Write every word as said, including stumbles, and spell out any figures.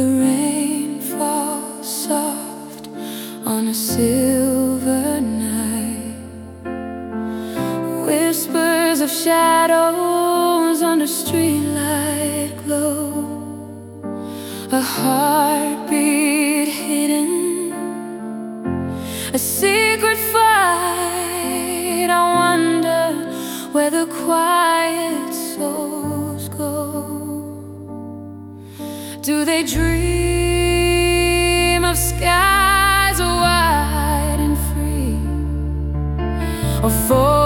The rain falls soft on a silver night. Whispers of shadows under streetlight glow. A heartbeat hidden, a secret fight. I wonder where the quiet souls go. Do they dream of skies wide and free, or for